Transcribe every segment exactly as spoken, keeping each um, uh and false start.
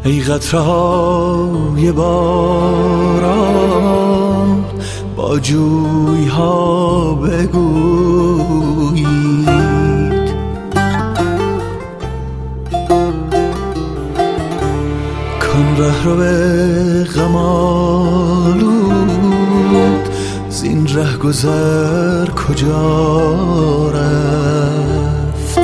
ای قطره‌های باران با جوی‌ها بگویید کان رهرو غم آلود زین ره گذر کجا رفت.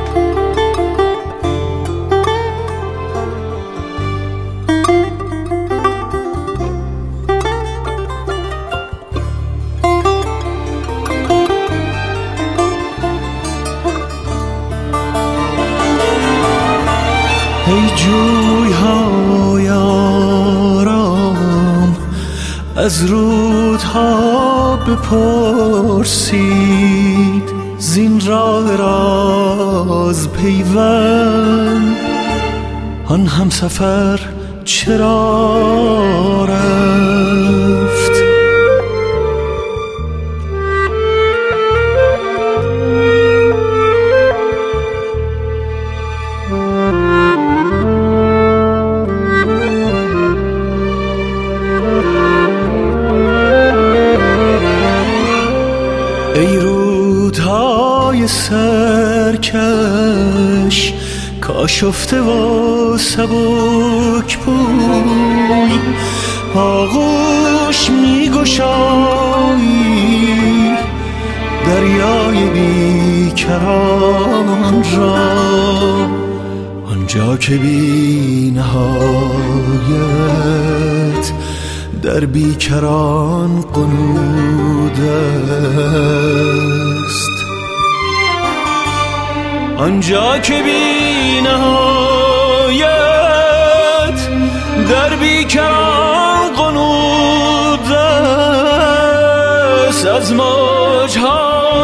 ای جوی‌های آرام از رودها بپرسید زین راه راز پیوند آن همسفر چرا رفت. ای رودهای سرکش کاشفته و سبک بوی آغوش می گشایی دریای بیکران را آنجا که بی نهایت در بیکران قنود است. آنجا که بی نهایت در بیکران قنود است. از موجها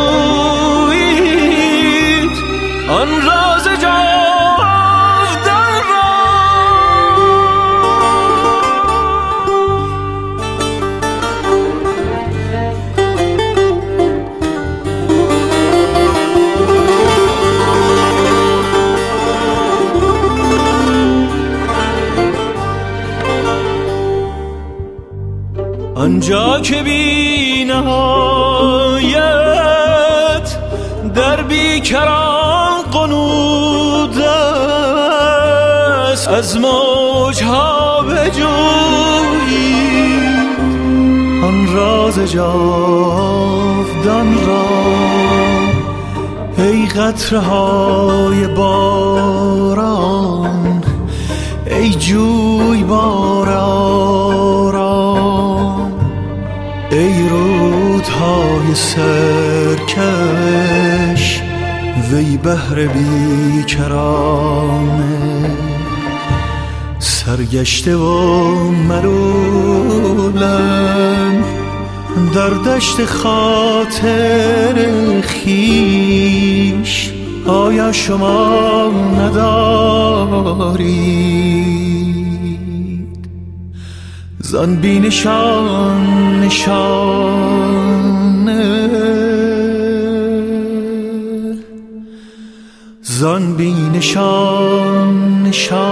بجویید آن راز جاودان را. آنجا که بی نهایت در بیکران قنود است. از موجها بجویید آن راز جاودان را. ای قطره‌های باران ای جویبار آرام ای رودهای سرکش وی بحر بیکرانه سرگشته و ملولم در دشت خاطر خویش. آیا شما ندارید زان بی نشان نشانه زان بی نشان نشانه